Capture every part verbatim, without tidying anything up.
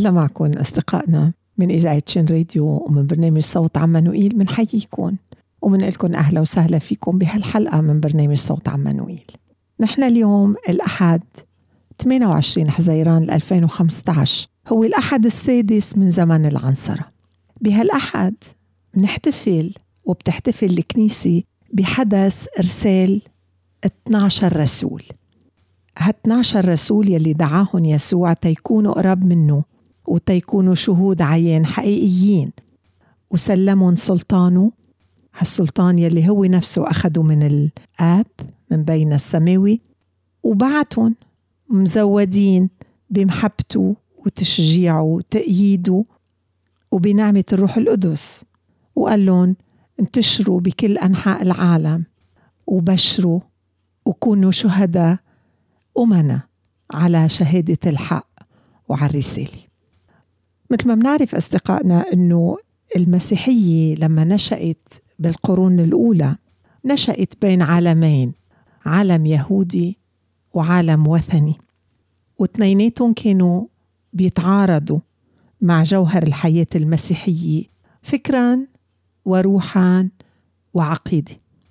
الله معكم أصدقائنا من إذاعة شين راديو ومن برنامج صوت عمانوئيل. من حييكم ومن لكم أهلا وسهلا فيكم بهالحلقة من برنامج صوت عمانوئيل. نحن اليوم الأحد ثمانية وعشرين حزيران ألفين وخمسة عشر، هو الأحد السادس من زمن العنصرة. بهالأحد بنحتفل وبتحتفل الكنيسة بحدث إرسال اثني عشر رسول. ها اثني عشر رسول يلي دعاهم يسوع تيكونوا قرب منه وتيكونوا شهود عيان حقيقيين، وسلمهم سلطانه، هالسلطان يلي هو نفسه أخده من الآب من بين السماوي، وبعتهم مزودين بمحبته وتشجيعه وتأييده وبنعمة الروح القدس، وقال لهم انتشروا بكل أنحاء العالم وبشروا وكونوا شهداء أمنا على شهادة الحق وعلى الرسالة. مثل ما بنعرف أصدقائنا أنه المسيحية لما نشأت بالقرون الأولى نشأت بين عالمين، عالم يهودي وعالم وثني، واثنيناتهم كانوا بيتعارضوا مع جوهر الحياة المسيحية فكرا وروحا وعقيدة.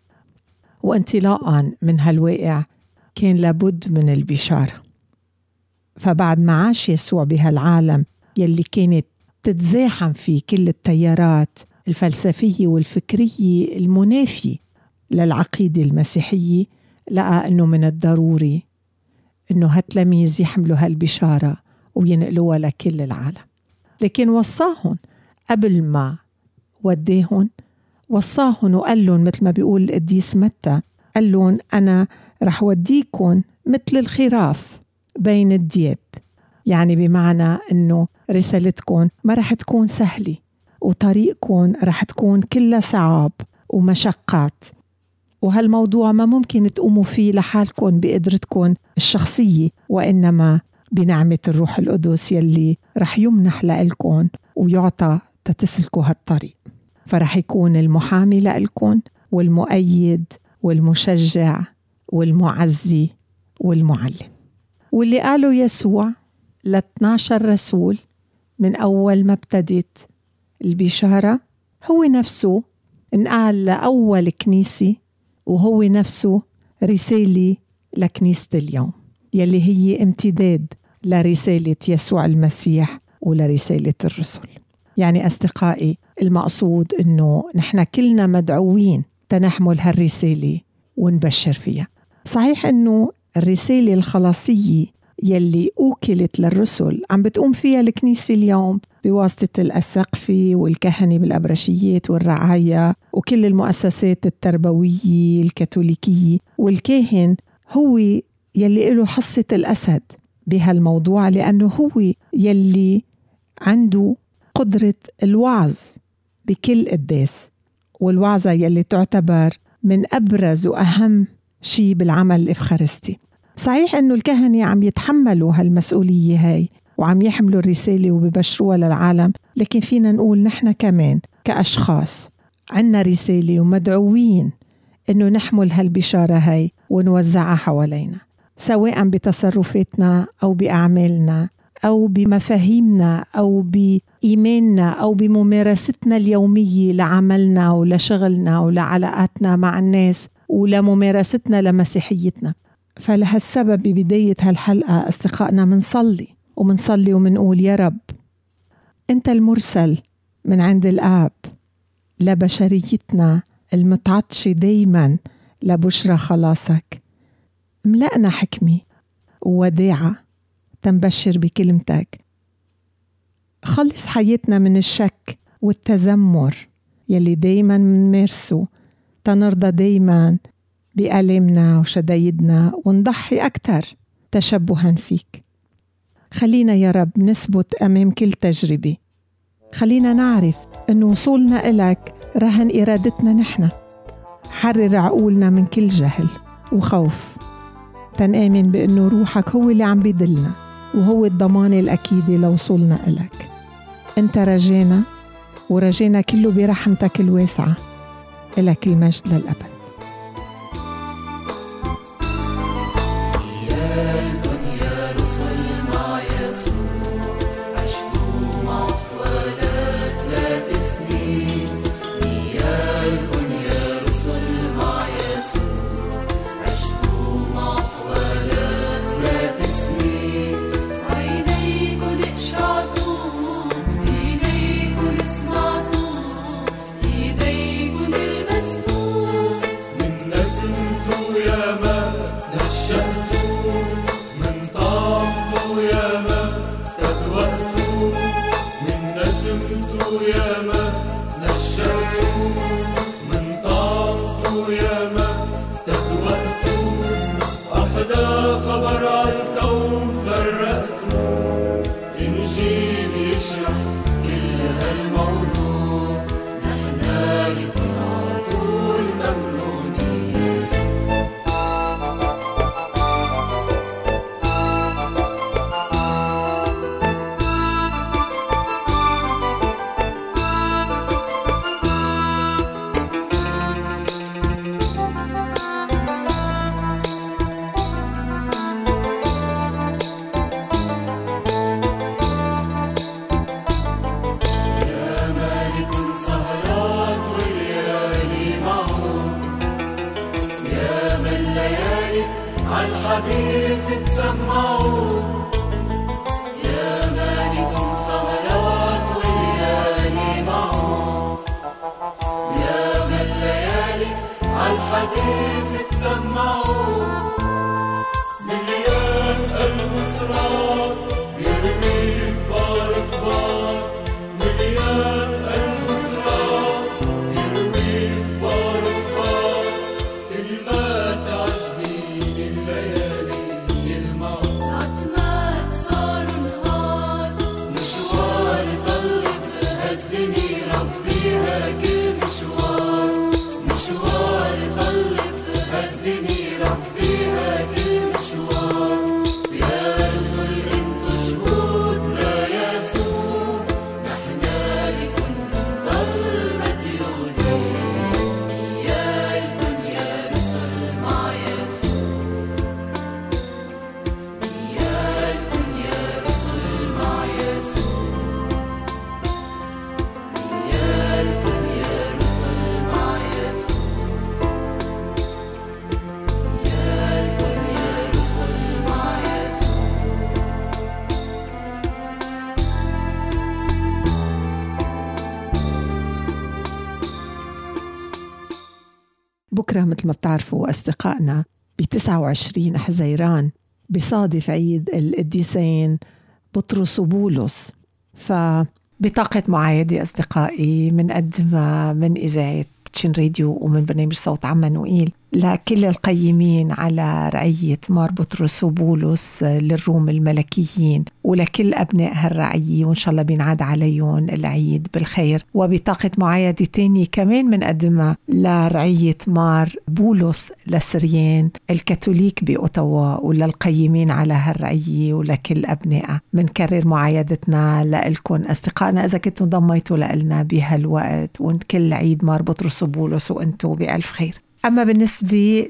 وانطلاقا من هالواقع كان لابد من البشارة. فبعد ما عاش يسوع بهالعالم يلي كانت تتزاحم فيه كل التيارات الفلسفية والفكرية المنافية للعقيدة المسيحية، لقى أنه من الضروري أنه هالتلاميذ يحملوا هالبشارة وينقلوها لكل العالم. لكن وصاهم قبل ما وديهم، وصاهم وقال لهم مثل ما بيقول القديس متى، قال لهم أنا رح وديكم مثل الخراف بين الدياب، يعني بمعنى أنه رسالتكم ما رح تكون سهلة وطريقكم رح تكون كلها صعاب ومشقات، وهالموضوع ما ممكن تقوموا فيه لحالكم بقدرتكم الشخصية، وإنما بنعمة الروح القدس يلي رح يمنح لكم ويعطى تتسلكوا هالطريق. فرح يكون المحامي لكم والمؤيد والمشجع والمعزي والمعلم. واللي قالوا يسوع لاثني عشر رسول من أول ما ابتدت البشارة هو نفسه انقال لأول كنيسة، وهو نفسه رسالة لكنيسة اليوم يلي هي امتداد لرسالة يسوع المسيح ولرسالة الرسل. يعني أصدقائي المقصود أنه نحن كلنا مدعوين تنحمل هالرسالة ونبشر فيها. صحيح أنه الرسالة الخلاصية يلي أوكلت للرسل عم بتقوم فيها الكنيسة اليوم بواسطة الأساقفة والكهنة بالأبرشيات والرعاية وكل المؤسسات التربوية الكاثوليكية، والكاهن هو يلي له حصة الأسد بهالموضوع، لأنه هو يلي عنده قدرة الوعظ بكل قداس، والوعظة يلي تعتبر من أبرز وأهم شيء بالعمل الإفخارستي. صحيح أنه الكهنة عم يتحملوا هالمسؤولية هاي وعم يحملوا الرسالة وببشروها للعالم، لكن فينا نقول نحن كمان كأشخاص عنا رسالة ومدعوين أنه نحمل هالبشارة هاي ونوزعها حوالينا، سواء بتصرفاتنا أو بأعمالنا أو بمفاهيمنا أو بإيماننا أو بممارستنا اليومية لعملنا ولشغلنا ولعلاقاتنا مع الناس ولممارستنا لمسيحيتنا. فلهالسبب ببداية هالحلقة أصدقائنا منصلي ومنصلي ومنقول يا رب أنت المرسل من عند الآب لبشريتنا المتعطشة دايما لبشرى خلاصك، ملأنا حكمة ووداعة تنبشر بكلمتك. خلص حياتنا من الشك والتذمر يلي دايما منمارسه تنرضى دايما بألمنا وشدايدنا ونضحي أكتر تشبها فيك. خلينا يا رب نثبت أمام كل تجربة، خلينا نعرف أن وصولنا إلك رهن إرادتنا نحن. حرر عقولنا من كل جهل وخوف، تنآمن بأنه روحك هو اللي عم بيدلنا وهو الضمان الأكيد لوصولنا إلك. أنت رجينا ورجينا كله برحمتك الواسعة، إلك المجد للأبد. يا الدنيا رسل مع يسوع عشتوا بكرة مثل ما بتعرفوا أصدقائنا بتسعة وعشرين حزيران بصادف عيد القديسين بطرس وبولس. فبطاقة معايدة أصدقائي منقدمة من إذاعة شن راديو ومن برنامج صوت عمانوئيل لكل القيمين على رعية مار بطرس وبولس للروم الملكيين ولكل أبناء هالرعية، وإن شاء الله بينعاد عليهم العيد بالخير. وبطاقة معايدة تانية كمان منقدمة لرعية مار بولس لسريان الكاثوليك بأوتاوا وللقيمين على هالرعية ولكل أبناء. منكرر معايدتنا لكم أصدقائنا إذا كنتوا ضميتوا لنا بهالوقت، وكل عيد مار بطرس وبولس وأنتوا بألف خير. أما بالنسبة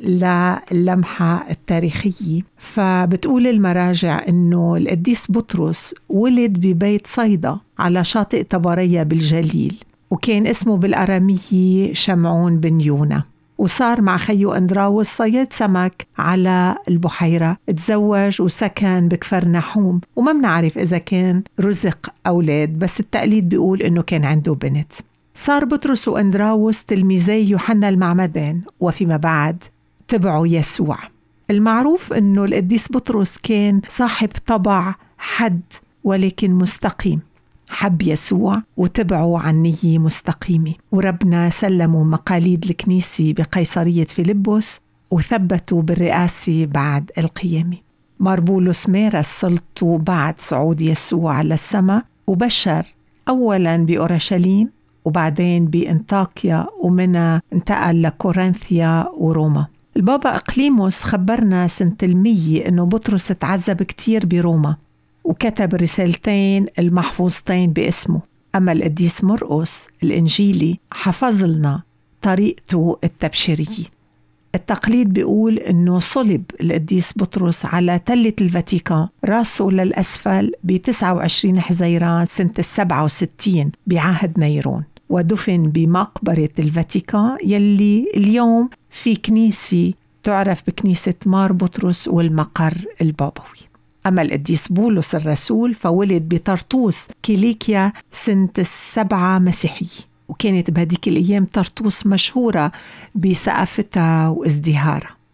للمحة التاريخية فبتقول المراجع أنه القديس بطرس ولد ببيت صيدا على شاطئ طبرية بالجليل، وكان اسمه بالأرامية شمعون بن يونا، وصار مع خيو أندراوس صياد سمك على البحيرة، تزوج وسكن بكفر نحوم، وما بنعرف إذا كان رزق أولاد، بس التقليد بيقول أنه كان عنده بنت. صار بطرس وأندراوس تلميذي يوحنا المعمدان، وفيما بعد تبعوا يسوع. المعروف أنه القديس بطرس كان صاحب طبع حد ولكن مستقيم، حب يسوع وتبعوا عن نية مستقيمة، وربنا سلموا مقاليد الكنيسة بقيصرية فيلبس وثبتوا بالرئاسة بعد القيامة. مار بولس مارس سلطته بعد صعود يسوع على السماء، وبشر أولا بأورشليم وبعدين بإنطاكيا، ومنها انتقل لكورنثيا وروما. البابا أقليموس خبرنا سنة المية أنه بطرس تعذب كتير بروما وكتب رسالتين المحفوظتين باسمه. أما القديس مرقس الإنجيلي حفظ لنا طريقته التبشيرية. التقليد بيقول أنه صلب القديس بطرس على تلة الفاتيكان راسه للأسفل بتسعة وعشرين حزيران سنة السبعة وستين بعهد نيرون، ودفن بمقبرة الفاتيكان يلي اليوم في كنيسة تعرف بكنيسة مار بطرس والمقر البابوي. أما القديس بولس الرسول فولد بطرطوس كيليكيا سنة السبعة مسيحية، وكانت بهديك الأيام طرطوس مشهورة بسقافتها وازدهارها.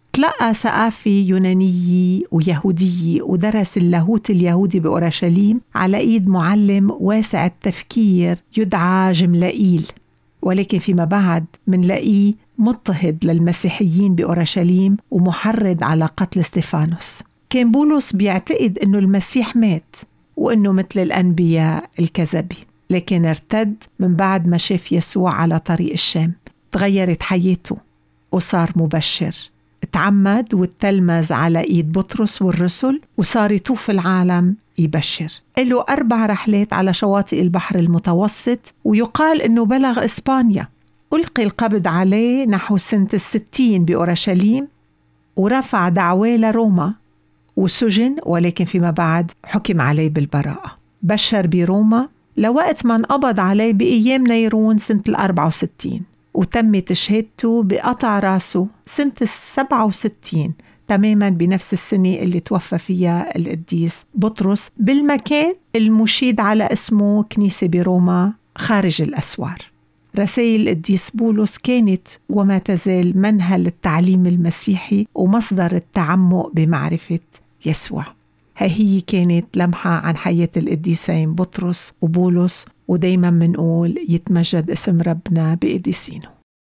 تلقى ثقافة يونانية ويهودية ودرس اللاهوت اليهودي بأورشليم على إيد معلم واسع التفكير يدعى جملائيل، ولكن فيما بعد منلاقيه مضطهد للمسيحيين بأورشليم ومحرض على قتل استفانوس. كان بولس بيعتقد أنه المسيح مات وأنه مثل الأنبياء الكذبة، لكن ارتد من بعد ما شاف يسوع على طريق الشام. تغيرت حياته وصار مبشر، تعمد وتلمذ على إيد بطرس والرسل وصار يطوف العالم يبشر. له أربع رحلات على شواطئ البحر المتوسط، ويقال أنه بلغ إسبانيا. ألقي القبض عليه نحو سنة الستين بأورشليم، ورفع دعوى لروما وسجن، ولكن فيما بعد حكم عليه بالبراءة. بشر بروما لوقت ما انقبض عليه بأيام نيرون سنة الأربعة وستين، وتمت شهادته بقطع راسه سنة السبعة وستين، تماما بنفس السنة اللي توفى فيها القديس بطرس، بالمكان المشيد على اسمه كنيسة بروما خارج الأسوار. رسائل القديس بولس كانت وما تزال منهل التعليم المسيحي ومصدر التعمق بمعرفة يسوع. هاي هي كانت لمحة عن حياة القديسين بطرس وبولس، ودايما منقول يتمجد اسم ربنا بقديسينه.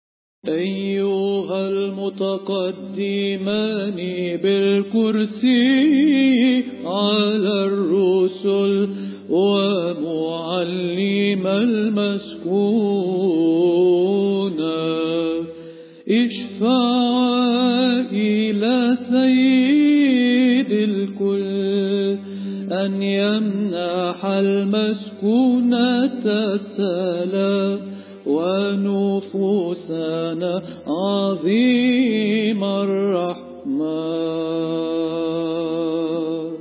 أيها المتقدمان بالكرسي على الرسل ومعلم المسكون، اشفع إلى سيد الكل أن يمنح المسكونة السلام ونفوسنا عظيم الرحمن.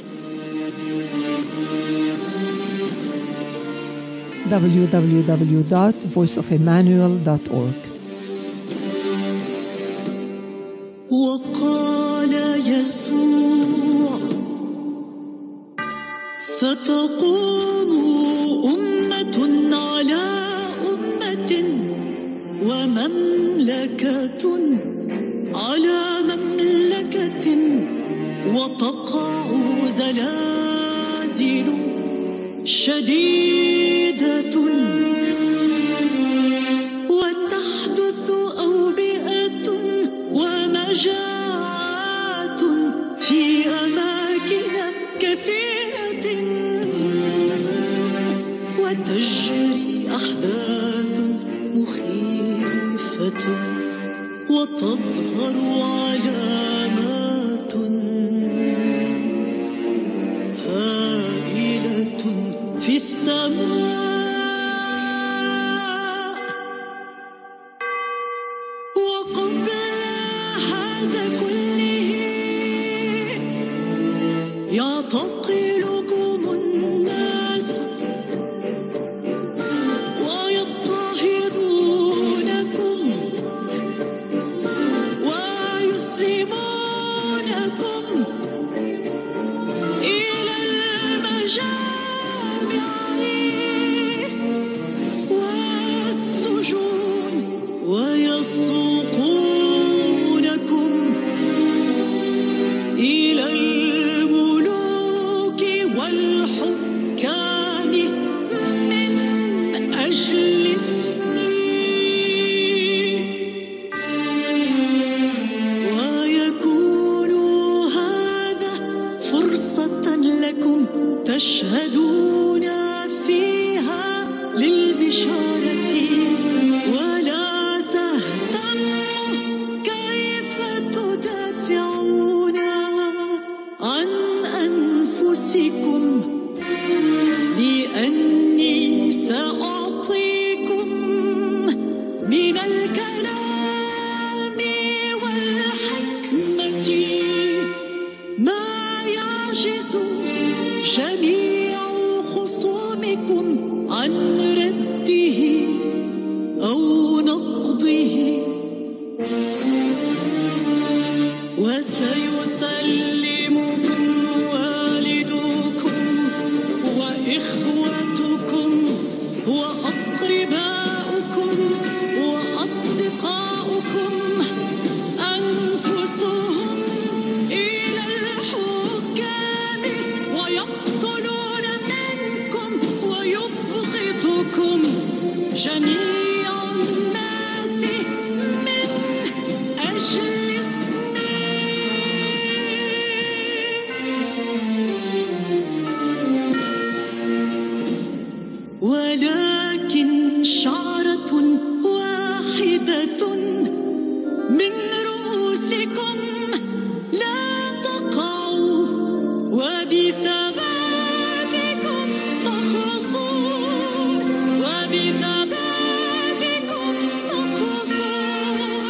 دبليو دبليو دبليو دوت فويس أوف إيمانويل دوت أورج. وقال يسوع: ستقوم أمة على أمة ومملكة على مملكة، وتقع زلازل شديدة وتحدث أوبئة ومجاعات في أماكن كثيرة، وتجري أحداث مخيفة وتظهر علامات هائلة في السماء جميع الناس من أجل اسمي، ولكن شعرة واحدة من رؤوسكم لا تقع، وبثباتكم تخلصون، وبثباتكم تخلصون،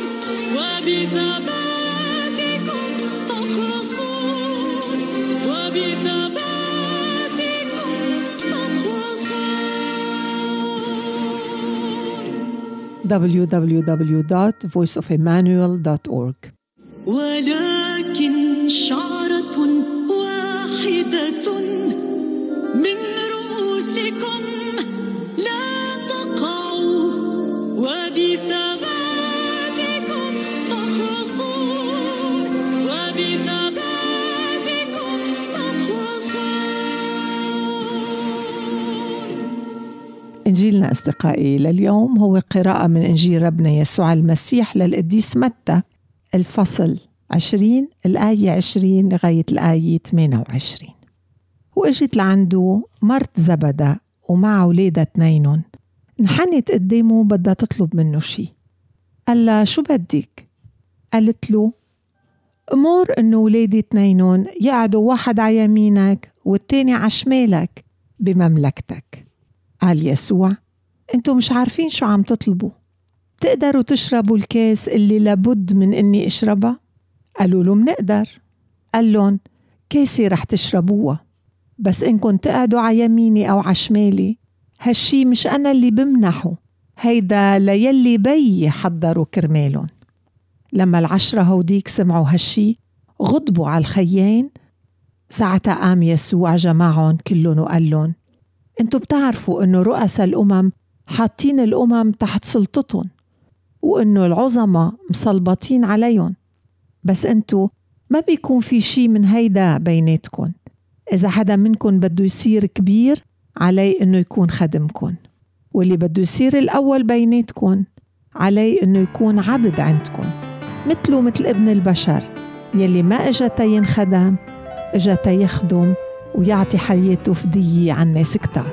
وبثباتكم تخلصون، وبثباتكم تخلصون. دبليو دبليو دبليو دوت فويس اوف إيمانويل دوت أورج. ولكن شعرة واحدة من رؤوسكم لا تقع، وبثباتكم تخلصون، وبثباتكم تخلصون. إنجيلنا أصدقائي لليوم هو قراءة من إنجيل ربنا يسوع المسيح للقديس متى، الفصل عشرين الآية عشرين لغاية الآية ثمانية وعشرين. وإجت لعنده مرت زبدة ومع ولادها اثنينهم، انحنت قدامه بدها تطلب منه شي. قال لها شو بدك؟ قالت له أمور إنه ولادي اثنينهم يقعدوا واحد على يمينك والتاني على شمالك بمملكتك. قال يسوع انتوا مش عارفين شو عم تطلبوا، تقدروا تشربوا الكاس اللي لابد من اني اشربها؟ قالوا له منقدر. قال لهم كاسي رح تشربوها، بس انكم تقعدوا على يميني او على شمالي هالشي مش انا اللي بمنحه، هيدا ليلي بي حضروا كرمالهم. لما العشرة هوديك سمعوا هالشي غضبوا على الخيين. ساعتها قام يسوع جمعهم كلهم وقال لهم انتوا بتعرفوا انه رؤساء الامم حاطين الامم تحت سلطتهم، وانه العظماء مسلبطين عليهم، بس انتوا ما بيكون في شي من هيدا بيناتكم. اذا حدا منكم بده يصير كبير عليه انه يكون خدمكم، واللي بده يصير الاول بيناتكم عليه انه يكون عبد عندكم، مثله مثل ابن البشر يلي ما اجا تينخدم، اجا تيخدم ويعطي حياته فدية عن ناس كتار.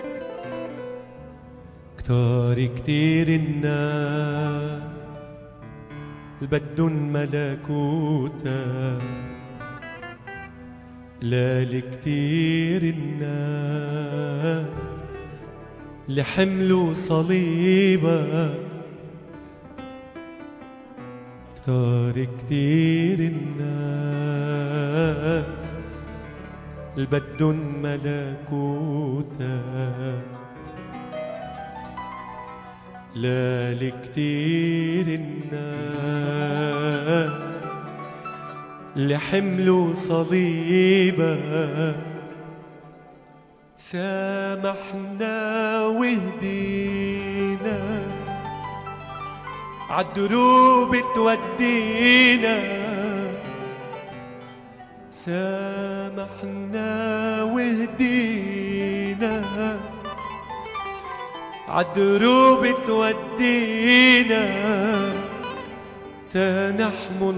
كتار كتير الناس بدن ملكوتا، لا لكتير الناس اللي حملوا صليبك، كتار كتير الناس اللي بدن ملكوتك، لا لكتير الناس اللي حملوا صليبك. سامحنا وهدينا عالدروب تودينا، سامحنا وهدينا عالدروب تودينا، تنحمل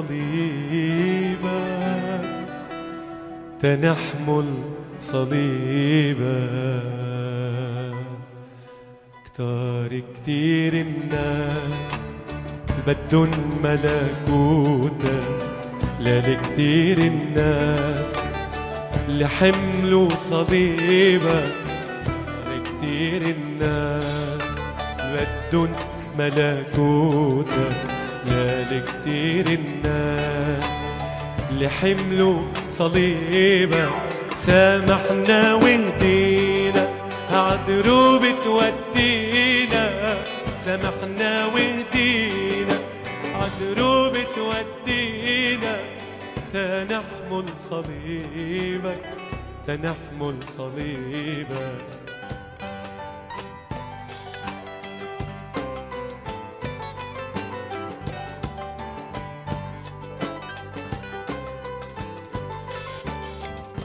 صليبك، تنحمل صليبك. كتار كتير الناس بدن ملكوتك، لا لكتير الناس اللي حملوا صليبك، كتير الناس بدن ملكوتك، لا لكتير الناس اللي حملوا صليبك. سامحنا وهدينا عالدروب تودينا، سامحنا وهدينا عالدروب تودينا، تنحمل صليبك، تنحمل صليبك.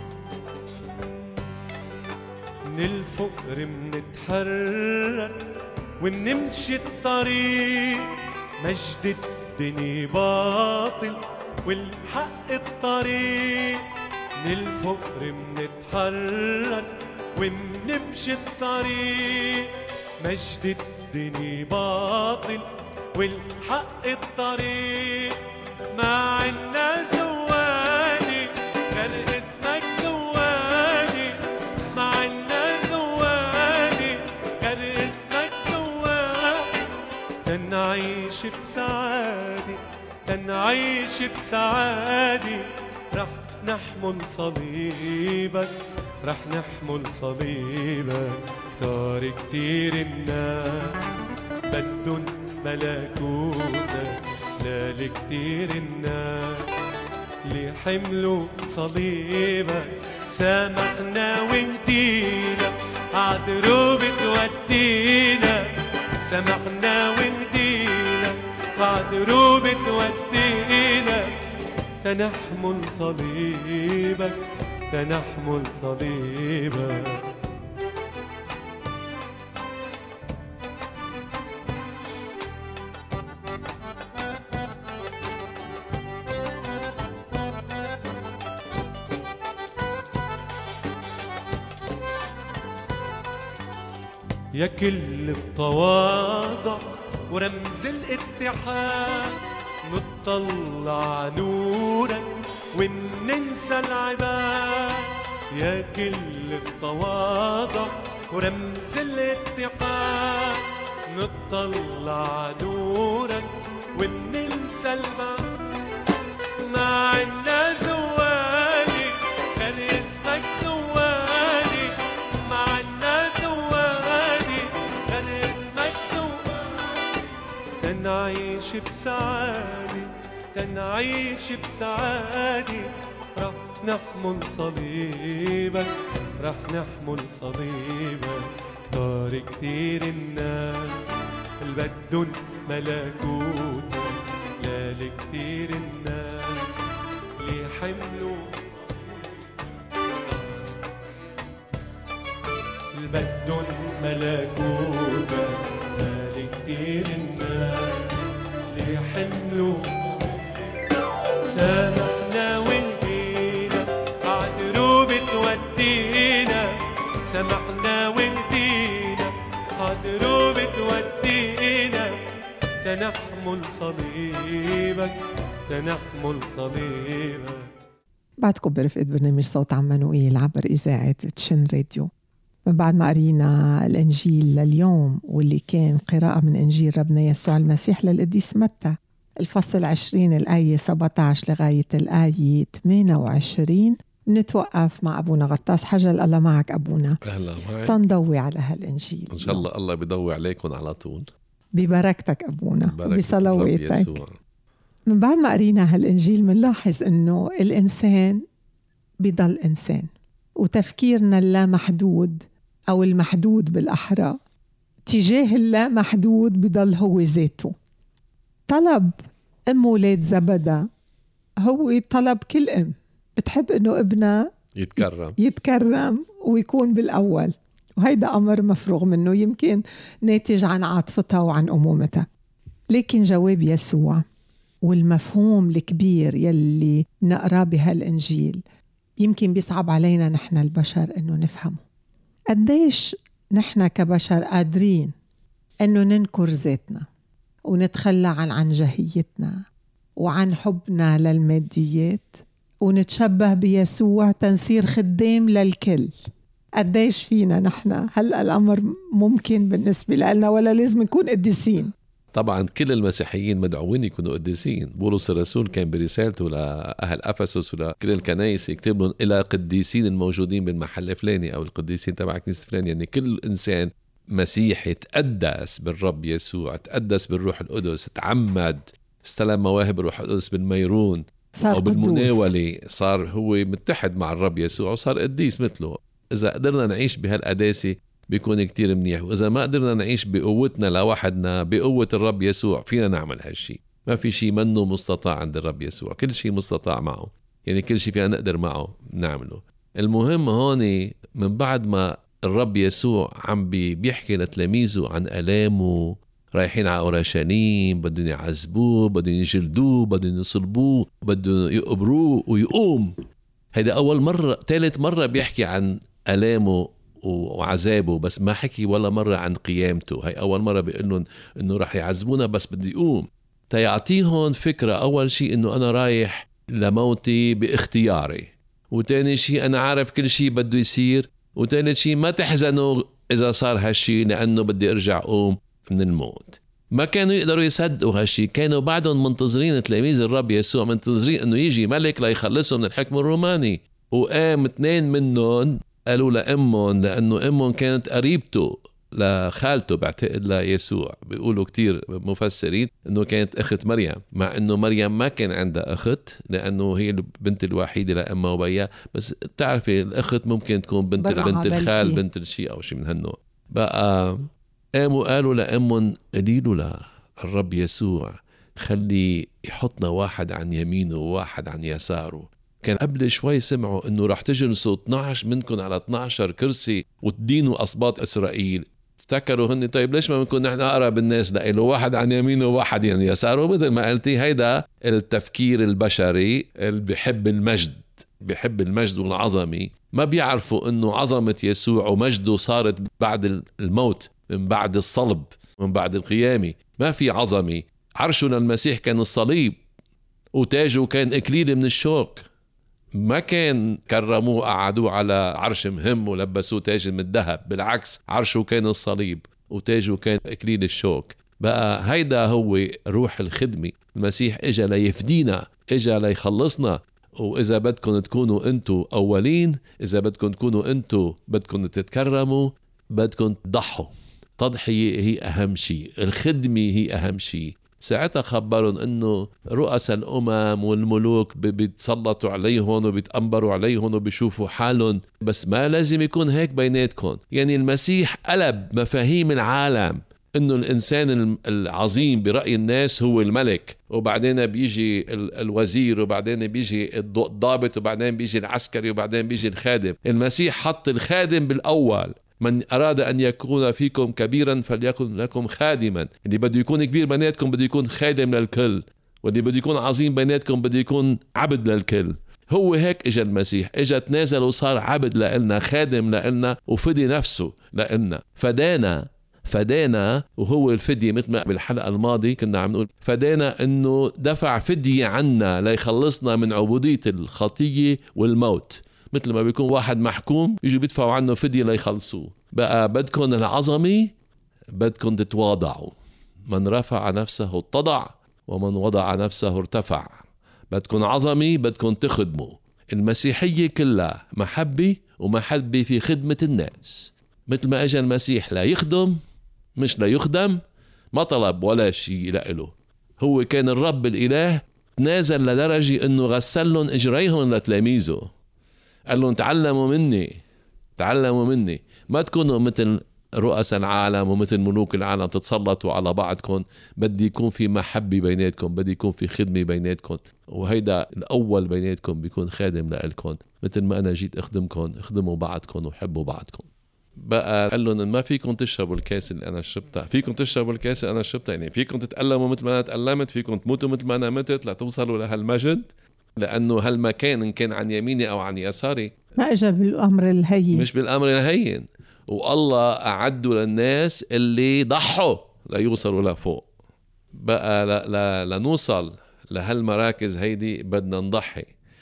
من الفقر منتحرر ومنمشي الطريق مجد الدنيا باطل والحق الطريق من الفقر منتحرك ومنمشي الطريق مجد الدنيا باطل والحق الطريق ما عنا زواني غير اسمك زواني ما عنا زواني غير اسمك زواني تنعيش بسعادة تنعيش بسعادة رح نحمل صليبك رح نحمل صليبك كتار كتير الناس بدن ملكوتك لا لكتير الناس اللي حملوا صليبك سامحنا وهدينا عدروب تودينا سامحنا وهدينا عدروب تودينا تنحمل صليبك تنحمل صليبك يا كل التواضع ورمز الاتحاد نطلع نورك وننسى العباد يا كل التواضع ورمز الاتحاد نطلع نورك وننسى العباد ما عنا زواني غير اسمك زواني ما عنا زواني غير اسمك زواني تنعيش بسعادة تنعيش بسعادة رح نحمل صليبك رح نحمل صليبك كتار كتير الناس اللي بدن ملكوتك لا لكتير الناس اللي حملوا اللي بدن ملكوتك لا لكتير الناس اللي حملوا سامحنا وهدينا عدروب تودينا سامحنا وهدينا عدروب تودينا تنحمل صليبك تنحمل صليبك. بعدكم برفقة برنامج صوت عمانوئيل عبر إذاعة تشن راديو. من بعد ما قرينا الإنجيل لليوم واللي كان قراءة من إنجيل ربنا يسوع المسيح للقديس متى الفصل عشرين الآية سبعة عشر لغاية الآية ثمانية وعشرين بنتوقف مع أبونا غطاس. حجل الله معك أبونا. أهلا معك. تنضوي على هالإنجيل إن شاء الله الله بيضوي عليكم على طول ببركتك أبونا وبصلواتك. من بعد ما قرينا هالإنجيل منلاحظ إنه الإنسان بيضل إنسان وتفكيرنا اللا محدود أو المحدود بالأحرى تجاه اللا محدود بيضل هو ذاته. طلب أم ولاد زبدة هو طلب كل أم بتحب إنه ابنها يتكرم يتكرم ويكون بالأول، وهيدا أمر مفروغ منه يمكن ناتج عن عاطفتها وعن أمومتها. لكن جواب يسوع والمفهوم الكبير يلي نقرأ بها الإنجيل يمكن بيصعب علينا نحن البشر إنه نفهمه. قديش نحن كبشر قادرين إنه ننكر ذاتنا ونتخلى عن عنجهيتنا وعن حبنا للماديات ونتشبه بيسوع تنصير خدام للكل. قديش فينا نحن؟ هلأ الأمر ممكن بالنسبة لنا ولا لازم نكون قديسين؟ طبعا كل المسيحيين مدعوين يكونوا قديسين. بولس الرسول كان برسالته لأهل أفسس ولكل الكنائس يكتب لهم إلى قديسين الموجودين بالمحل الفلاني أو القديسين تبع كنيسة فلانية. يعني كل إنسان مسيحي تقدس بالرب يسوع، تقدس بالروح القدس، تعمد، استلم مواهب الروح القدس بالميرون أو بالمناولة، صار هو متحد مع الرب يسوع وصار قديس مثله. إذا قدرنا نعيش بهالقداسة بيكون كتير منيح، وإذا ما قدرنا نعيش بقوتنا لوحدنا بقوة الرب يسوع فينا نعمل هالشي. ما في شي منه مستطاع عند الرب يسوع، كل شي مستطاع معه، يعني كل شي فينا نقدر معه نعمله. المهم هون من بعد ما الرب يسوع عم بيحكي لتلاميذه عن آلامه، رايحين على أورشليم، بدهم يعذبوه، بدهم يجلدوه، بدهم يصلبوه، بدهم يقبروه ويقوم. هيدا أول مرة، ثالث مرة بيحكي عن آلامه وعذابه، بس ما حكي ولا مرة عن قيامته. هاي أول مرة بيقول لهم إنه رح يعذبونا بس بدي يقوم، تيعطيهم فكرة. أول شيء إنه أنا رايح لموتي باختياري، وتاني شيء أنا عارف كل شيء بده يصير، وتالت شيء ما تحزنوا إذا صار هالشي لأنه بدي أرجع أقوم من الموت. ما كانوا يقدروا يصدقوا هالشي، كانوا بعدهم منتظرين تلاميذ الرب يسوع، منتظرين إنه يجي ملك ليخلصهم من الحكم الروماني. وقام اثنين منهم قالوا لأمهم، لأنه أمهم كانت قريبته لخالته بعتقد ليسوع. بيقولوا كتير مفسرين إنه كانت أخت مريم، مع إنه مريم ما كان عندها أخت لأنه هي البنت الوحيدة لأمها وبيها. بس تعرفي الأخت ممكن تكون بنت بنت الخال، بنت الشيء أو شيء من هالنوع. بقى قاموا قالوا لأمهم قليلوا لا الرب يسوع خلي يحطنا واحد عن يمينه وواحد عن يساره. كان قبل شوي سمعوا إنه رح تجلسوا اثناشر منكم على اثناشر كرسي وتدينوا أسباط إسرائيل. افتكروا هن طيب ليش ما بنكون نحن أقرب الناس لإله، واحد عن يمينه وواحد عن يساره. مثل ما قلتي هيدا التفكير البشري اللي بيحب المجد، بيحب المجد والعظمة. ما بيعرفوا إنه عظمة يسوع ومجده صارت بعد الموت، من بعد الصلب، من بعد القيامة. ما في عظمة. عرشه للمسيح كان الصليب، وتاجه كان إكليل من الشوك. ما كان كرموه قعدوه على عرش مهم ولبسوه تاج من الذهب، بالعكس عرشه كان الصليب وتاجه كان إكليل الشوك. بقى هيدا هو روح الخدمة. المسيح إجا ليفدينا، إجا ليخلصنا. وإذا بدكم تكونوا أنتوا أولين، إذا بدكم تكونوا أنتوا بدكم تتكرموا، بدكم تضحوا. تضحية هي أهم شيء، الخدمة هي أهم شيء. ساعتها خبرون انه رؤساء الامم والملوك بيتسلطوا عليهم وبيتأمبروا عليهم وبيشوفوا حالهم، بس ما لازم يكون هيك بيناتكم. يعني المسيح قلب مفاهيم العالم، انه الانسان العظيم برأي الناس هو الملك، وبعدين بيجي الوزير، وبعدين بيجي الضابط، وبعدين بيجي العسكري، وبعدين بيجي الخادم. المسيح حط الخادم بالاول. من أراد أن يكون فيكم كبيرا فليكن لكم خادما. اللي بده يكون كبير بيناتكم بده يكون خادم للكل، واللي بده يكون عظيم بيناتكم بده يكون عبد للكل. هو هيك اجا المسيح، اجا تنازل وصار عبد لإلنا، خادم لإلنا، وفدي نفسه لإلنا، فدانا فدانا. وهو الفدية مثل ما بالحلقة الماضية كنا عم نقول فدانا، انه دفع فدية عنا ليخلصنا من عبودية الخطية والموت. مثل ما بيكون واحد محكوم يجوا بيدفعوا عنه فدية ليخلصوه. بقى بدكم العظمة، بدكم تتواضعوا. من رفع نفسه اتضع، ومن وضع نفسه ارتفع. بدكم عظمة، بدكم تخدموا. المسيحية كلها محبة، ومحبة في خدمة الناس. مثل ما اجى المسيح لا يخدم مش لا يخدم، ما طلب ولا شيء لإله. هو كان الرب الإله، تنازل لدرجة انه غسل لهم اجريهم لتلاميذه، قال لهم تعلموا مني، تعلموا مني. ما تكونوا مثل رؤساء العالم ومثل ملوك العالم تتسلطوا على بعضكم. بدي يكون في محبة بيناتكم، بدي يكون في خدمة بيناتكم. وهيدا الأول بيناتكم بيكون خادم لإلكم، مثل ما أنا جيت أخدمكم. اخدموا بعضكم وحبوا بعضكم. بقى قال لهم ما فيكم تشربوا الكاس اللي أنا شربتها، فيكم تشربوا الكاس اللي أنا شربتها. يعني فيكم تتألموا مثل ما أنا تألمت، فيكم تموتوا مثل ما أنا متت لتوصلوا لهالمجد. لأنه هالمكان إن كان عن يميني أو عن يساري ما إجا بالأمر الهين، مش بالأمر الهين. والله أعدوا للناس اللي ضحوا ليوصلوا لفوق. بقى ل... ل... لنوصل لهالمراكز هيدي بدنا نضحي.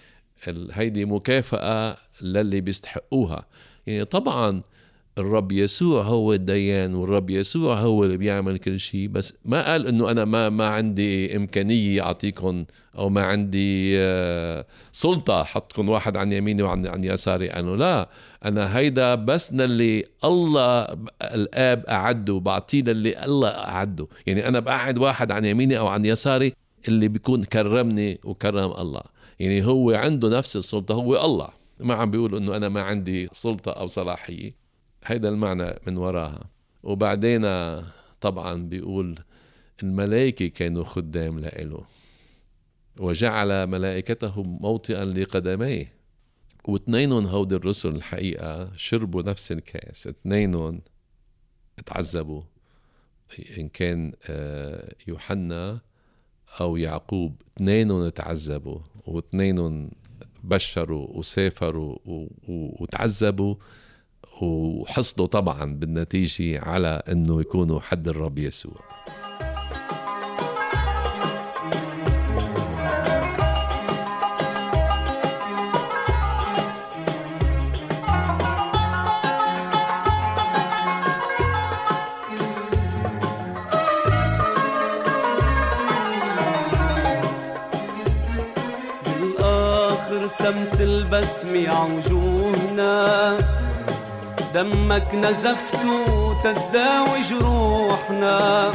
هيدي مكافأة للي بيستحقوها. يعني طبعا الرب يسوع هو الديان، والرب يسوع هو اللي بيعمل كل شيء. بس ما قال انه انا ما ما عندي امكانيه اعطيكم، او ما عندي سلطه حطكم واحد عن يميني وعن عن يساري. انه لا، انا هيدا بس اللي الله الاب اعده، بعطيه للي الله اعده. يعني انا بقعد واحد عن يميني او عن يساري اللي بيكون كرمني وكرم الله. يعني هو عنده نفس السلطه، هو الله. ما عم بيقول انه انا ما عندي سلطه او صلاحيه. هيدا المعنى من وراها. وبعدين طبعا بيقول الملائكة كانوا خدام لإله، وجعل ملائكتهم موطئا لقدميه. واثنينهم هودي الرسل الحقيقة شربوا نفس الكاس، اثنينهم اتعذبوا، إن كان يوحنا أو يعقوب اثنينهم اتعذبوا واثنينهم بشروا وسافروا وتعذبوا وحصلوا طبعا بالنتيجة على أنه يكونوا حد الرب يسوع. سمت البسمة عوجوهنا، دمك نزفته تداوي جروحنا.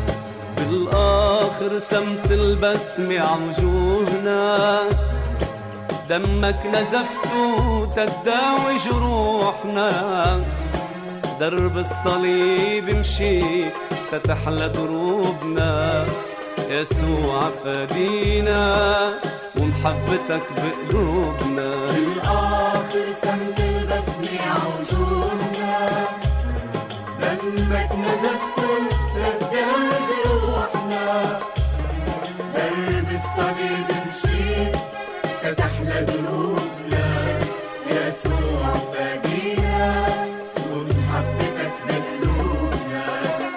بالآخر سمت البسمة عوجوهنا، دمك نزفته تداوي جروحنا. درب الصليب مشي فتح لدروبنا، يسوع فدينا ومحبتك بقلوبنا. بالآخر سمت البسمة عوجوهنا، دمك نزفت رداوي جروحنا. درب الصليب مشيت فتح لدروبنا، يسوع فدينا ومحبتك بقلوبنا.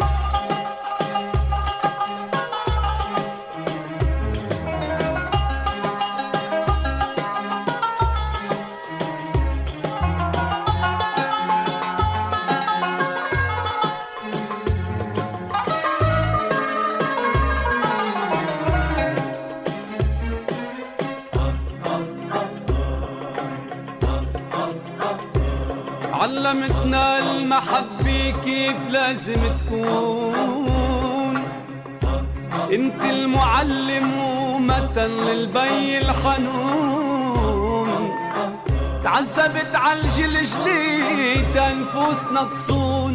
علمتنا المحبة كيف لازم تكون، انت المعلم ومثل للبي الحنون. تعذبت عالجل جليت نفوسنا تصون،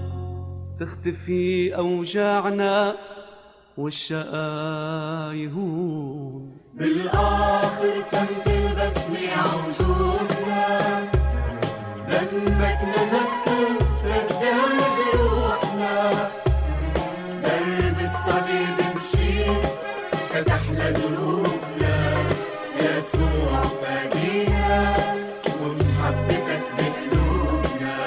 تختفي أوجاعنا والشقا يهون. بالآخر سمت البسمة عوجوهنا، دمك نزفت رداوي جروحنا. درب الصليب مشيت فتح لدروبنا، يسوع فدينا ومحبتك بقلوبنا.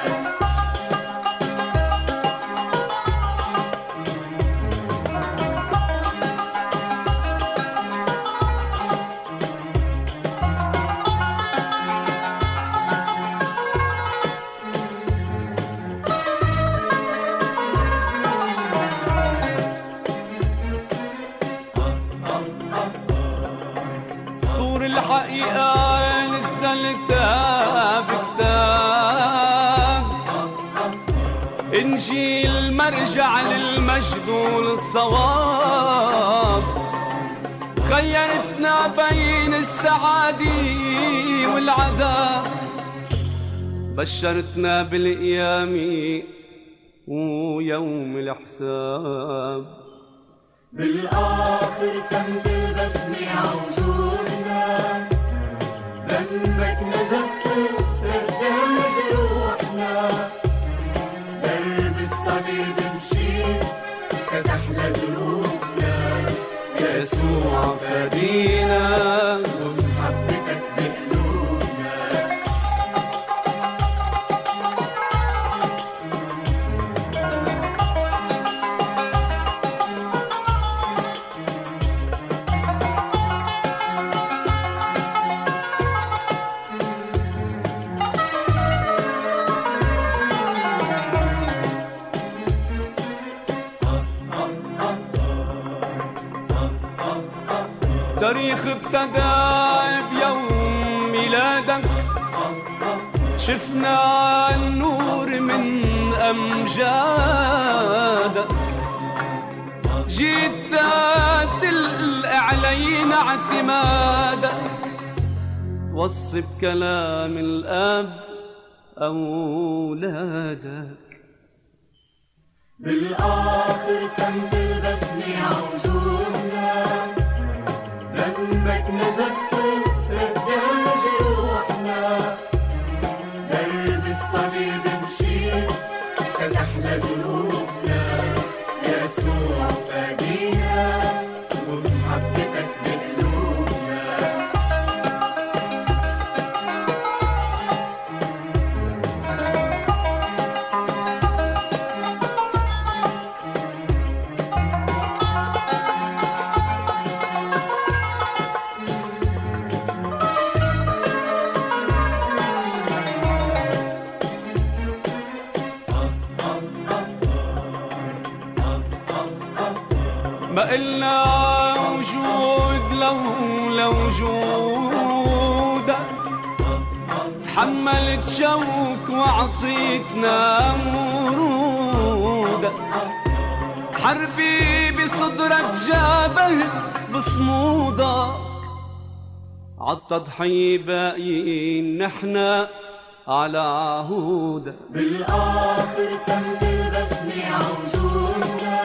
الحقيقة نزلتها بكتاب، إنجيل مرجع للمجد وللصواب. خيرتنا بين السعادة والعذاب، بشرتنا بالقيامة ويوم الحساب. بالآخر سمت البسمة عوجوهنا، دمك نزفت رداوي جروحنا. درب الصليب مشيت فتح لدروبنا، يسوع فدينا ومحبتك بقلوبنا. تاريخ ابتدى بيوم ميلادك، شفنا النور من أمجادك. جيت تلق علينا اعتمادك، وصي بكلام الأب أولادك. بالآخر سمت البسمة عوجوهنا، دمك نزفت رداوي جروحنا. ما إلنا وجود لولا وجودك، حملت شوك وعطيتنا مرودك، حربي بصدرك جابهت بصمودك، عالتضحية باقيين نحنا على عهودك. بالآخر سمت البسمة عوجودنا،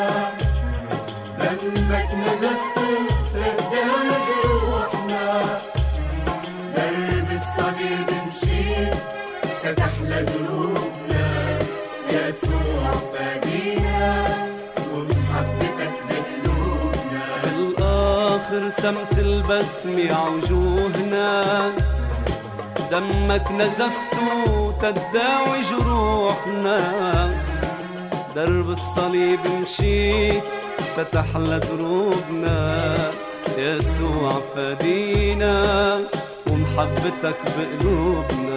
دمك نزفت ردى مجروحنا، درب الصليب مشيت فتح لدروبنا، يسوع فدينا ومحبتك بقلوبنا. بالآخر سمت البسمة عوجوهنا، دمك نزفته تداوي جروحنا، درب الصليب مشيت فتح لدروبنا، يسوع فدينا ومحبتك بقلوبنا.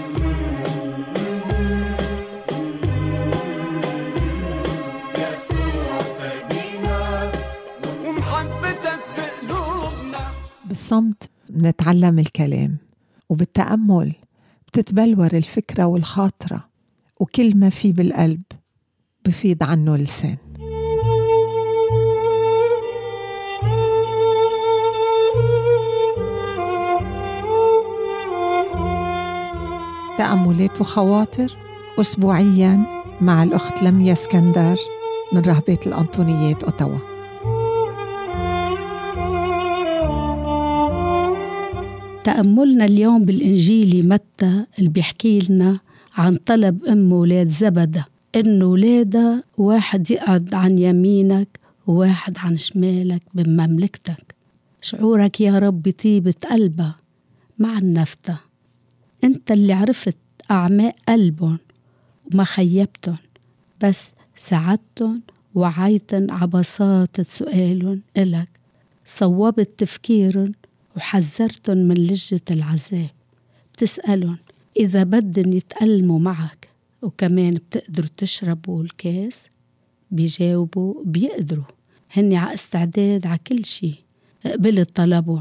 يسوع فدينا ومحبتك بقلوبنا. بالصمت بنتعلم الكلام، وبالتأمل بتتبلور الفكرة والخاطرة، وكل ما في بالقلب بفيض عنه لسان. تأملات وخواطر أسبوعياً مع الأخت لميا اسكندر من رهبة الأنطونيات أوتاوا. تأملنا اليوم بالإنجيل متى اللي بيحكي لنا عن طلب أم ولاد زبدة، إنه ولادها واحد يقعد عن يمينك وواحد عن شمالك بمملكتك. شعورك يا رب بطيبة قلبها مع النفتة، أنت اللي عرفت أعماق قلبهم وما خيبتهم، بس ساعدتهم وعيتن عبسات سؤالهم إلك، صوبت تفكيرهم وحذرتن من لجة العذاب. بتسألن إذا بدن يتألموا معك وكمان بتقدروا تشربوا الكاس، بيجاوبوا بيقدروا، هني ع استعداد ع كل شي. قبلت طلبهم،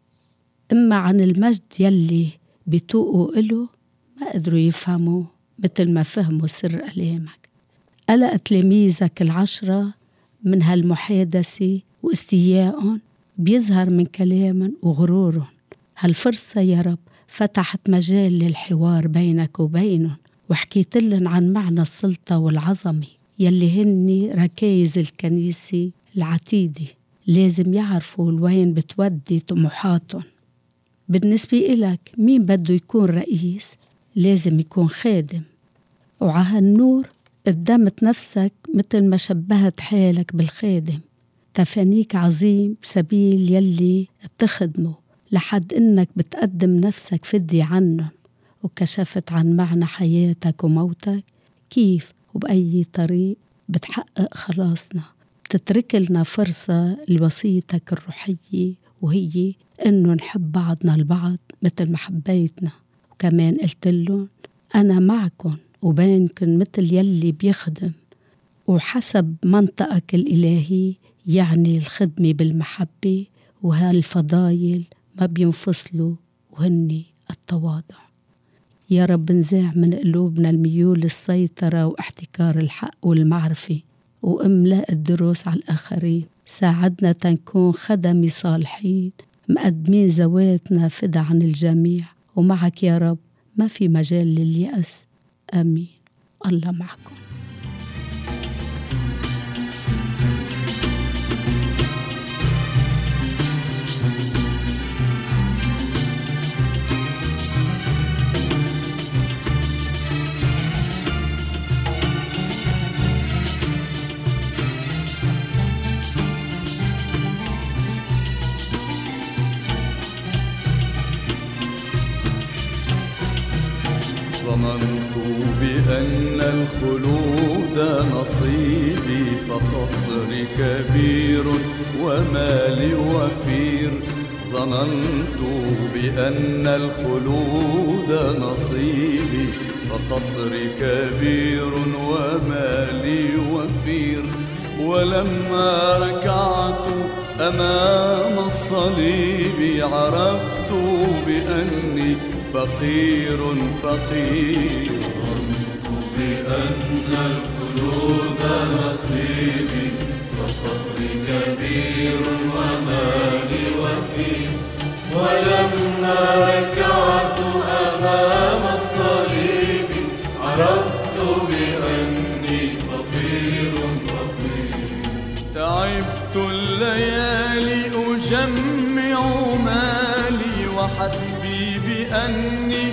إما عن المجد يلي بيتوقوا إله ما قدروا يفهموا مثل ما فهموا سر ألامك. قلق تلاميذك العشرة من هالمحادثة واستيائهم بيظهر من كلامهم وغرورهم. هالفرصة يا رب فتحت مجال للحوار بينك وبينهم، وحكيت لهم عن معنى السلطة والعظمة يلي هني ركايز الكنيسة العتيدة. لازم يعرفوا لوين بتودي طموحاتهم. بالنسبة إلك مين بده يكون رئيس؟ لازم يكون خادم. وعهالنور قدمت نفسك مثل ما شبهت حالك بالخادم، تفانيك عظيم بسبيل يلي بتخدمه لحد إنك بتقدم نفسك فدي عنهم، وكشفت عن معنى حياتك وموتك، كيف وبأي طريق بتحقق خلاصنا. بتترك لنا فرصة لوصيتك الروحية، وهي إنه نحب بعضنا البعض مثل ما حبيتنا. وكمان قلت لهم أنا معكم وبينكم مثل يلي بيخدم، وحسب منطقك الإلهي، يعني الخدمة بالمحبة، وهالفضايل ما بينفصلوا وهني التواضع. يا رب نزاع من قلوبنا الميول للسيطرة واحتكار الحق والمعرفة، واملأ الدروس على الآخرين. ساعدنا تنكون خدمي صالحين، مقدمين زواتنا فدا عن الجميع، ومعك يا رب ما في مجال لليأس. آمين. الله معكم. ظننت بأن الخلود نصيبي، فقصري كبير ومالي وفير. ظننت بأن الخلود نصيبي، فقصري كبير ومالي وفير. ولما ركعت أمام الصليب عرفت بأني فقير فقير. ظننت بأن الخلود نصيبي فالقصر كبير ومالي وفي. ولما ركعت أمام الصليب عرفت بأني فقير فقير. تعبت الليالي أجمع مالي وحسبي بأني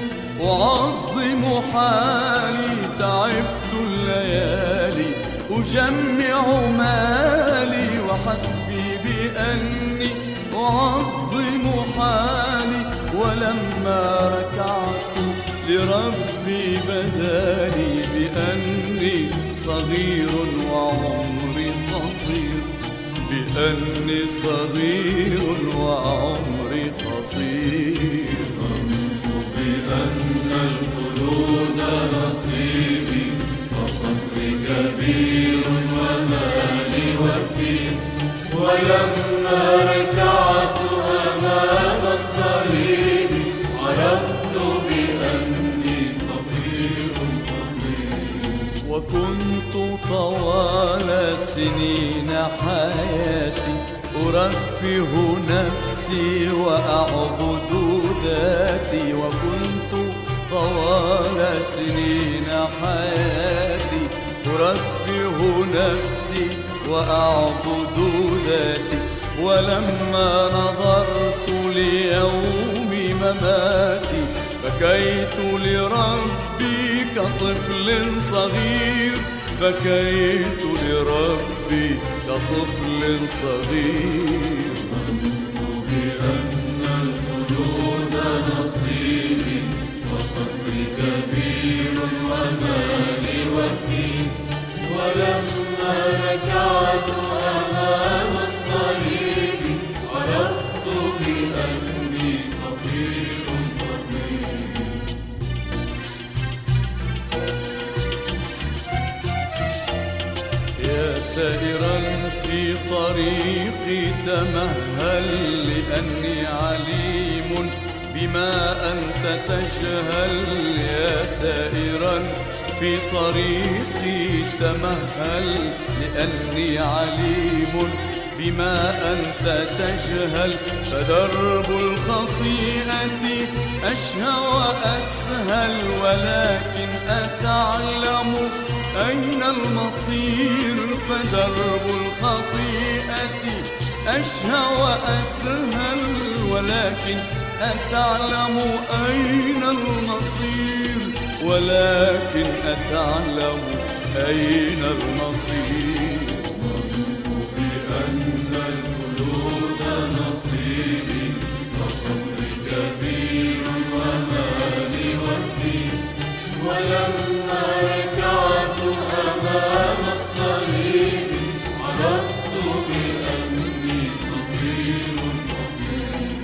أعظم حالي. تعبت الليالي أجمع مالي وحسبي بأني أعظم حالي. ولما ركعت لربي بداني بأني صغير وعمري قصير. بأني صغير وعمري قصير. ظننت بأن الخلود نصيبي فالقصر كبير ومالي وفي. ولما ركعت أمام الصليب عرفت بأني فقير فقير. وكنت طوال سنين حياتي أرفه نفسي وأعبد ذاتي. وكنت طوال سنين حياتي أرفه نفسي وأعبد ذاتي. ولما نظرت ليوم مماتي بكيت لربي كطفل صغير. بكيت لربي كطفل صغير. ظننت بأن الخلود نصيبي والقصر كبير ومالي وفي. ولما ركعت أمام الصليب عرفت بأني فقير فقير. يا سائرا في طريقي تمهل لأني عليم بما أنت تجهل. يا سائرا في طريقي تمهل لأني عليم بما أنت تجهل. فدرب الخطيئة أشهى وأسهل ولكن أتعلم أين المصير. فدرب الخطيئة أشهى وأسهل ولكن أتعلم أين المصير. ولكن أتعلم أين المصير. ظننت بأن الخلود نصيبي والقصر كبير ومالي وفي. ولما ركعت أمام الصليب عرفت بأني فقير فقير.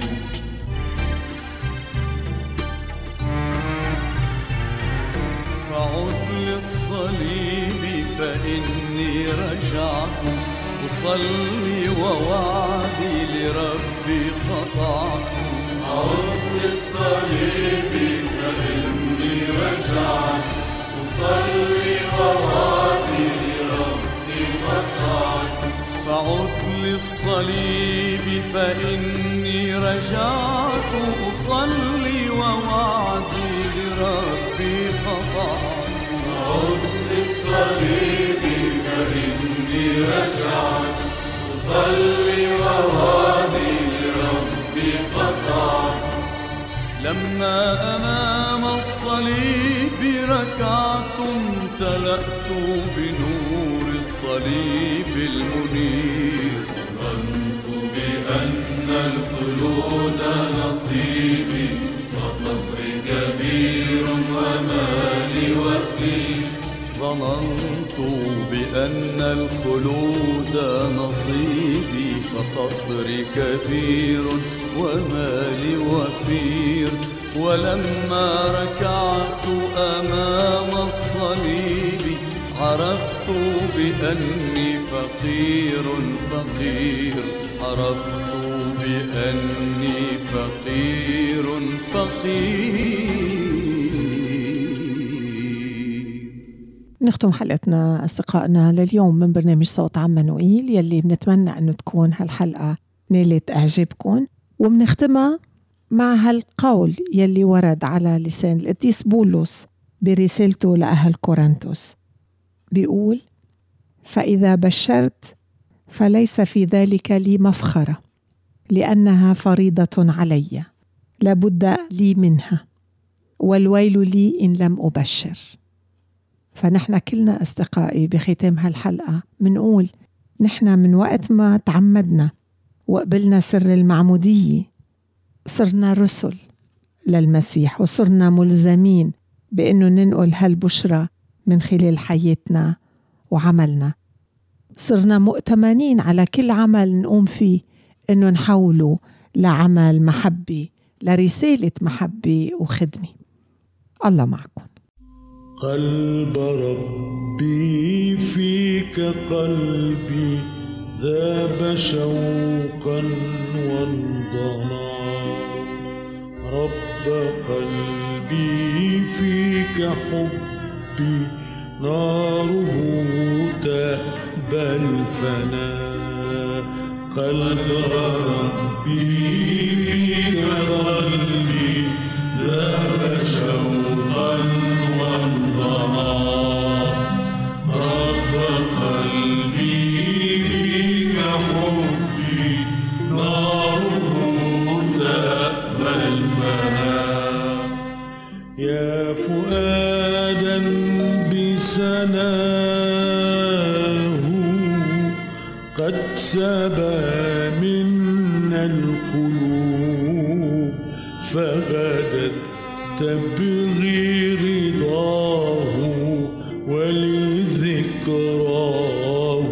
فعد للصليب فإني رجعت أصلي ووعدي لربي قطعت. عد للصليب فإني رجعت أصلي ووعدي لربي قطعت. فعد للصليب فإني رجعت أصلي ووعدي لربي قطعت. عد للصليب فإني رجعت أصلي ووعدي لربي قطعت. لما أمام الصليب ركعت امتلأت بنور الصليب المنير. ظننت بأن الخلود نصيبي والقصر كبير ومالي وفي. ظننت بأن الخلود نصيبي فقصري كبير ومالي وفير. ولما ركعت أمام الصليب عرفت بأني فقير فقير عرفت بأني فقير فقير. نختم حلقتنا أصدقائنا لليوم من برنامج صوت عمانوئيل يلي بنتمنى أنه تكون هالحلقة نالت إعجابكم، وبنختمها مع هالقول يلي ورد على لسان القديس بولس برسالته لأهل كورنثوس، بيقول: فإذا بشرت فليس في ذلك لي مفخرة، لأنها فريضة علي لابد لي منها، والويل لي إن لم أبشر. فنحن كلنا أصدقائي بختام هالحلقة منقول نحن من وقت ما تعمدنا وقبلنا سر المعمودية صرنا رسل للمسيح، وصرنا ملزمين بأنه ننقل هالبشرة من خلال حياتنا وعملنا. صرنا مؤتمنين على كل عمل نقوم فيه أنه نحوله لعمل محبة، لرسالة محبة وخدمة. الله معكم. قلب ربي فيك قلبي ذاب شوقا وانضنى، رب قلبي فيك حبي ناره تهبى الفناء. قلب ربي فيك قلبي ذاب شوقا وانضنى، رب قلبي فيك حبي ناره تهبى الفناء. يا فؤادا بسناه قد سبى منا القلوب، فغدت تبغي رضاه ولذكراه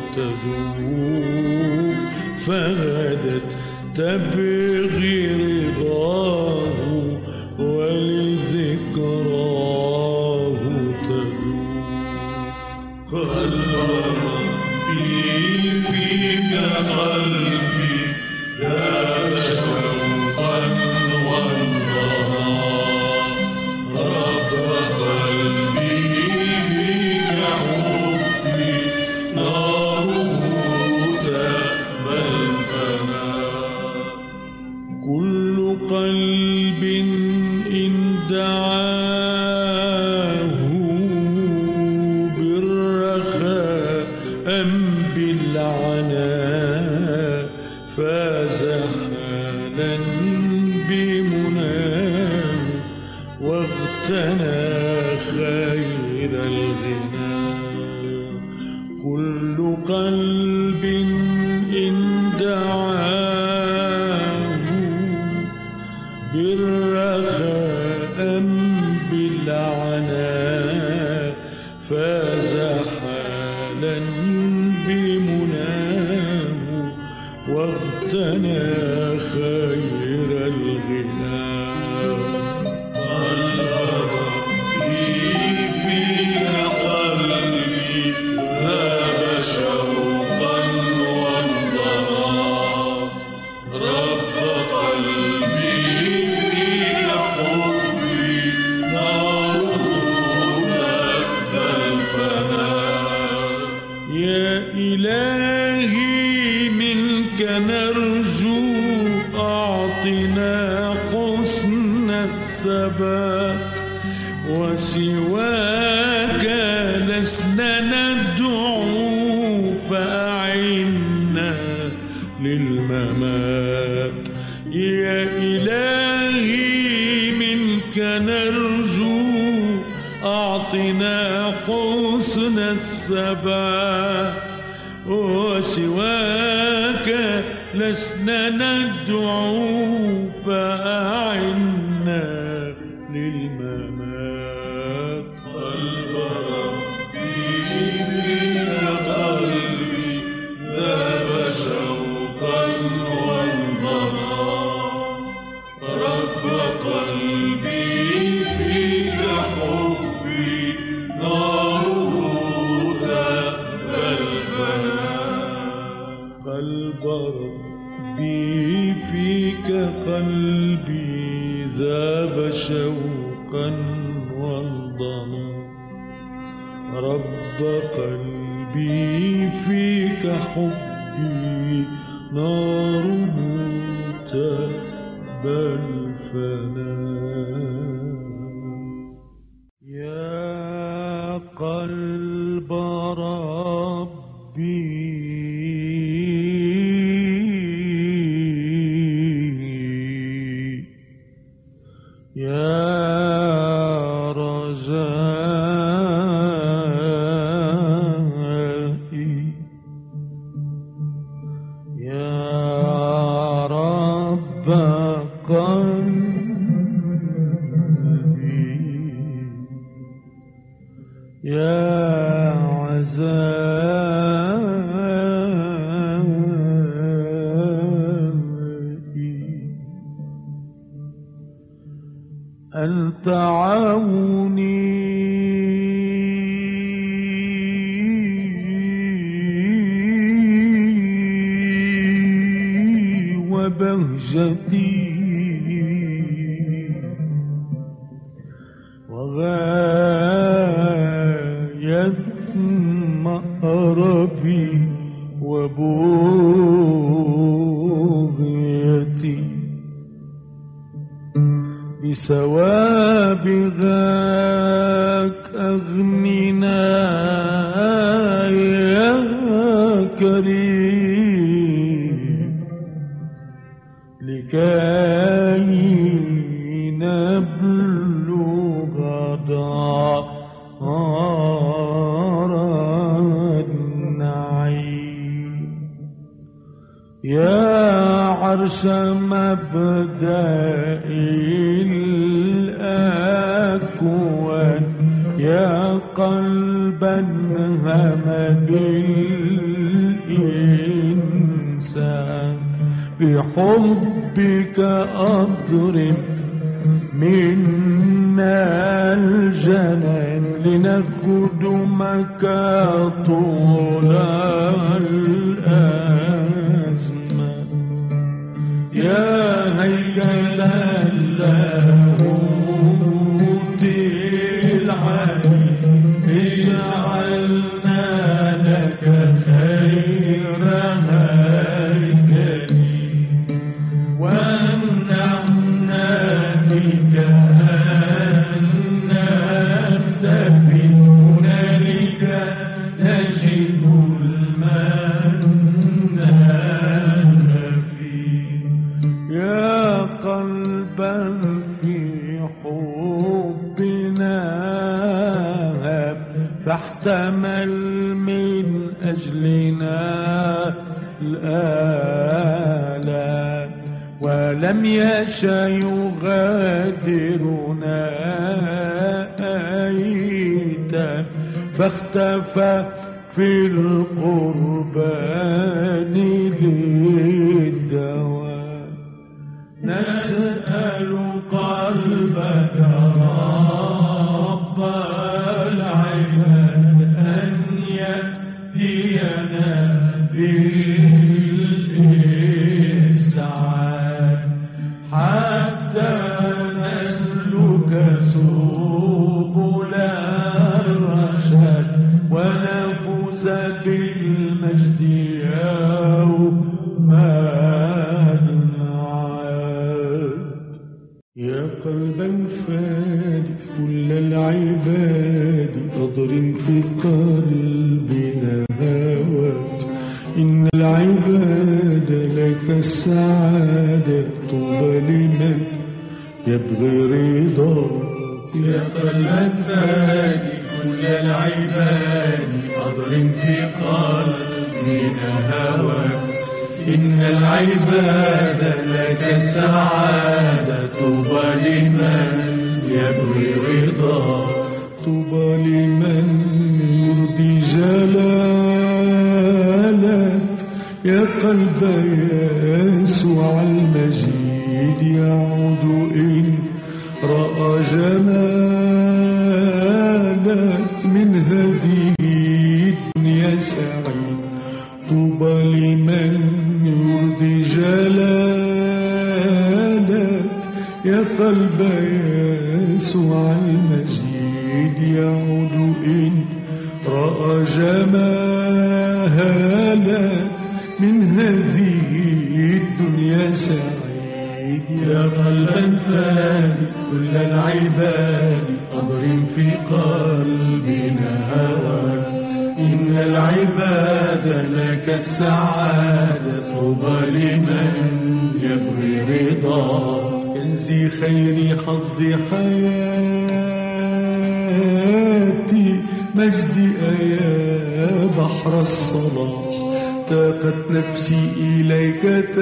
تذوب، فغدت تبغي رضاه ولذكراه تذوب. قلب ربي فيك قلبي ذاب شوقا وانضنى، رب قلبي فيك حبي ناره تهبى الفناء. كل قلب إن دعاه بالرخاء أم بالعناء، فاز حالا بمناه واغتنى خير الغنى. كل قلب إن دعاه بالرخاء أم بالعناء، فاز حالا بمناه واغتنى خير الغنى. قلب ربي فيك قلبي ذاب شوقا وانضنى، رب قلبي فيك حبي ناره تهبى الفناء. يا إلهي منك نرجو أعطنا حسن الثبات، وسواك لسنا ندعو فأعنا للممات. يا إلهي منك نرجو أعطنا حسن الثبات، وسواك لسنا ندعو فأعنا للممات. قلب ربي فيك قلبي ذاب شوقا وانضنى، رب قلبي فيك حبي ناره قلب ربي فيك قلبي ذاب شوقا وانضنى رب قلبي فيك حبي ناره تأبى الفناء يا قلب ربي يا رجائي يا رب قلبي يا عزائي أنت عوني وبهجتي وغاية مأربي وبغيتي بثواب ذاك أغننا يا كريم لكي نبلغ دار النعيم يا عرش مبدئي الأكوان يا قلبا همد الإنسان بحبك أضرب منا الجنان لنخدمك طول الأزمان يا هيكل اللاهوت العلي اجعلنا لك خير هيكل وامنحنا فيك أن نفتفي هنالك نجد المنان فيه يا قلبا في حبنا هب فاحتمل من أجلنا الآلام ولم يشأ يغادرنا أيتا فاختفى في القربان للدوام نسأل قلبك رب العباد أن يهدينا بالإسعاد حتى نسلك سبل الرشاد ونفوز بالمجد يوم المعاد يا قلبا فادك كل العباد أضرم في قلبنا هواك إن العباد لك السعادة طوبى لمن يبغي رضاك يا قلبا فادك كل العباد أضرم في قلبنا هواك إن العباد لك السعادة طوبى لمن يبغي رضاك طوبى لمن يرضي جلالك يا قلب يسوع المجيد يعود إن رأى جمالك من هذه الدنيا سعيد طوبى لمن يا قلب يسوع المجيد يعود إن رأى جمالات من هذه الدنيا سعيد. يا قلبا فاني كل العباد أضرم في قلبنا هواك، إن العباد لك السعادة، طوبى لمن يبغي رضاك. كنزي خيري حظي حياتي مجدي يا بحر الصلاح، تاقت نفسي إليك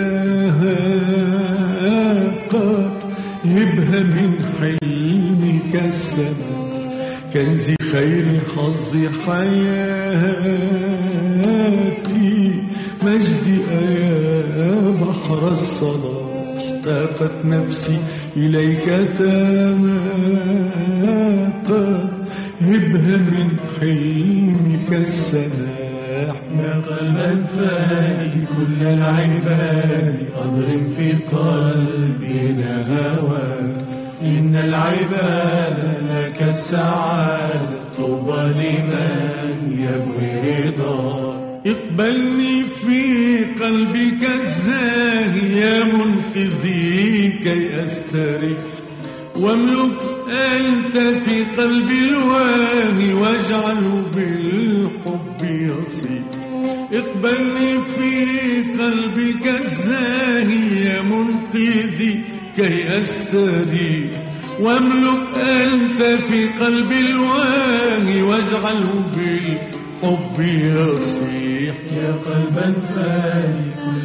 تهاقت، هبها من حلمك السماح. كنزي خيري حظي حياتي مجدي يا بحر الصلاح، تاقت نفسي إليك تهاقت، هبها من حلمك السماح. يا قلبا فاني كل العباد أضرم في قلبنا هواك، إن العباد لك السعادة، طوبى لمن يبغي رضاك. اقبلني في قلبك الزاهي يا منقذي كي أستريح، واملك أنت في قلبي الواهي واجعله بالحب يصيح. اقبلني في قلبك الزاهي يا منقذي كي أستريح، واملك أنت في قلبي الواهي واجعله بالحب يصيح. يا قلبا فاني كل